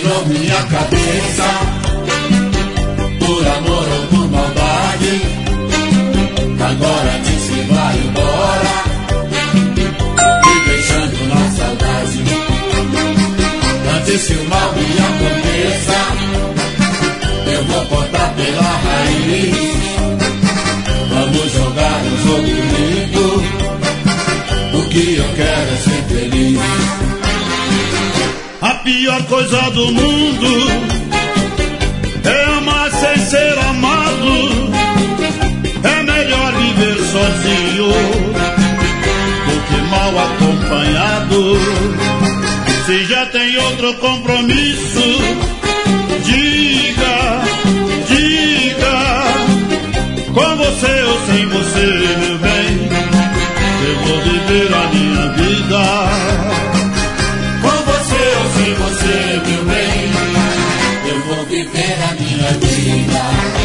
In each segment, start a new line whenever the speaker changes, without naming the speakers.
virou minha cabeça, por amor ou por maldade. Agora disse vai embora, me deixando na saudade. Antes que o mal me aconteça, eu vou cortar pela raiz. Vamos jogar um jogo limpo, o que eu quero é ser feliz.
A pior coisa do mundo é amar sem ser amado. É melhor viver sozinho do que mal acompanhado. Se já tem outro compromisso, diga, diga, com você ou sem você, meu bem, eu vou viver a minha vida.
Com você ou sem você, meu bem, eu vou viver a minha vida.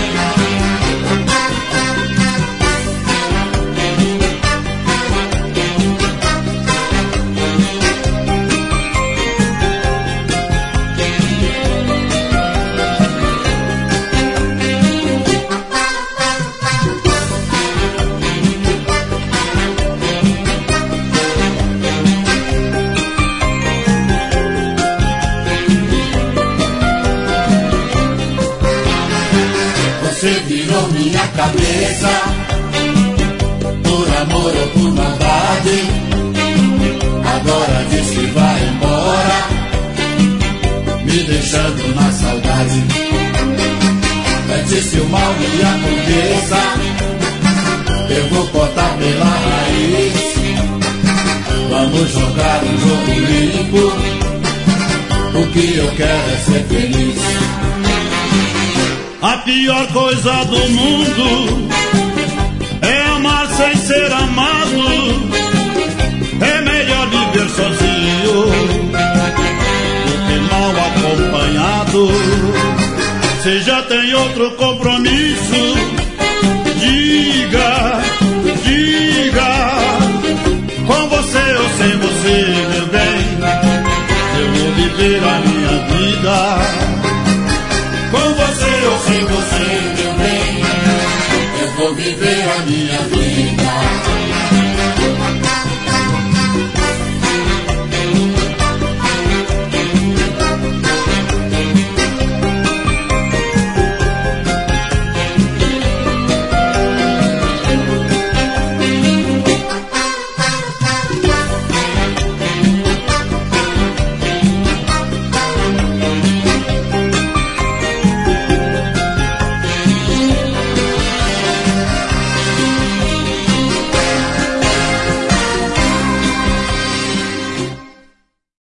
Você virou minha cabeça, por amor ou por maldade. Agora diz que vai embora, me deixando na saudade. Antes que o mal me aconteça, eu vou cortar pela raiz. Vamos jogar um jogo limpo, o que eu quero é ser feliz.
A pior coisa do mundo é amar sem ser amado. É melhor viver sozinho do que mal acompanhado. Se já tem outro compromisso, diga, diga, com você ou sem você, meu bem, eu vou viver a minha